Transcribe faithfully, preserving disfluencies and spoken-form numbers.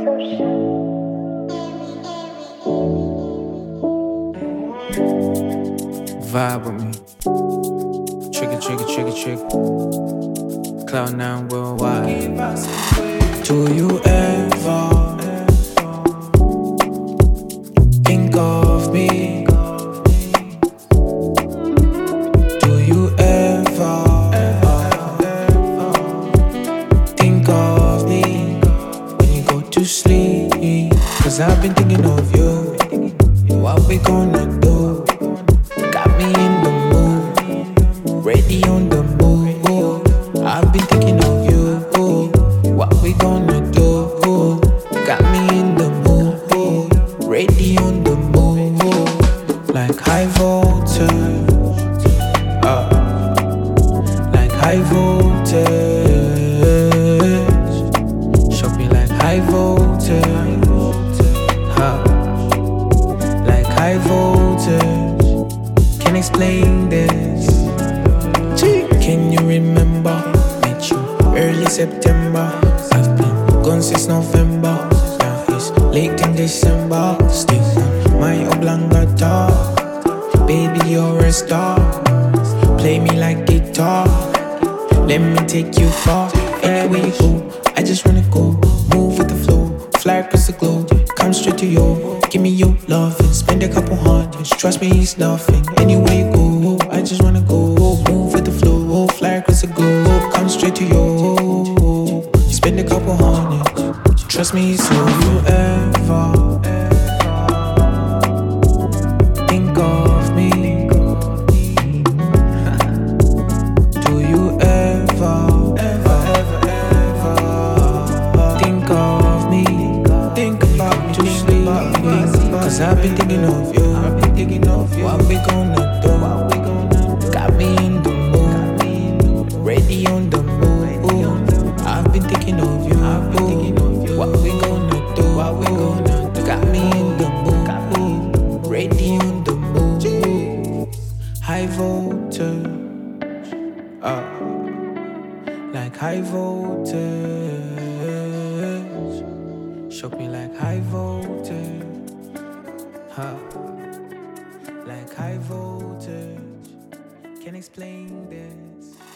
Vibe with me. Trigger, trigger, trigger, trigger. Cloud nine worldwide. Do you ever think of me? Do you ever think of me when you go to sleep? Cause I've been thinking of you. What we gonna do? Got me in the mood, ready on the move. I've been thinking of you. What we gonna do? Got me in the mood, ready on the move. Like high voltage, uh, like high voltage. Show me like high voltage, huh? Like high voltage. Can't explain this. Can you remember? Met you early September. I've been gone since November. Now it's late in December. Still on my oblongata. Baby, you're a star. Play me like guitar. Let me take you far. Anywhere you go, I just wanna go. Move with the flow, fly across the globe. Come straight to you. Give me your love and spend a couple hundreds. Trust me, it's nothing. Anywhere you go, I just wanna go. Move with the flow, fly across the globe. Come straight to you. Spend a couple hundreds. Trust me, it's all you ever think of me. Do you ever, ever, ever, ever think of me? Think about me to sleep. Cause I've been thinking of you. I've been thinking of you. What we gonna do? Got me in the mood, ready on the move. I've been thinking of you. I've been thinking of you. What we gonna do? What we gonna do? Got me in the mood, ready on the move. High voltage, uh, like high voltage. Shock me like high voltage, huh? Like high voltage. Can't explain this.